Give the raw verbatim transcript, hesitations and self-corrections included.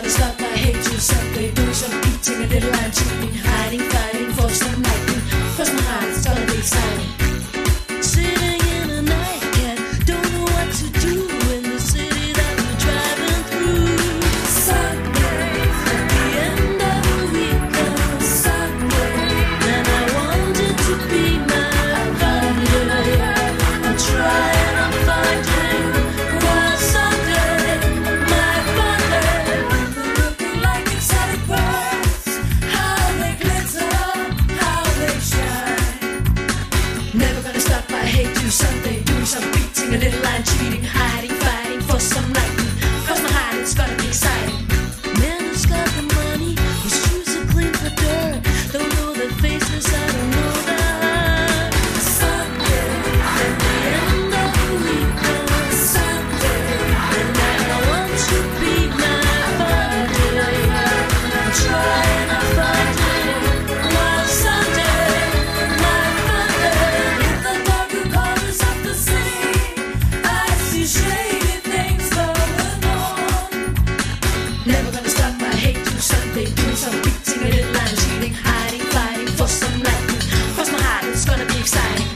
gonna stop, I hate you Sunday, doing some eating, a little and cheating, hiding, fighting for some lightning. Cross my heart, it's gonna be exciting. Sitting in a nightcap, don't know what to do in the city that we're driving through. Sunday, at the end of the weekend, Sunday, and I wanted to be my Monday. I'm trying, I'm finding, well, Sunday, my Monday. Looking like exotic birds, how they glitter, how they shine. Never gonna stop, I hate you Sunday, doing some beating, a little and cheating, hiding, fighting for some lightning. Cross my heart, it's gonna be exciting. Man who's got the money, his shoes are clean for dirt. Don't know their faces, I don't know that. Sunday, at the end of the weekend, Sunday, and I want to be my Monday. I'm trying to find it, well, Sunday, my Monday. In the darker corners of the city, I see shady things going on. Never gonna stop, I hate you Sunday, doing some beating, a little and cheating, hiding, fighting for some lightning. Cross my heart, it's gonna be exciting.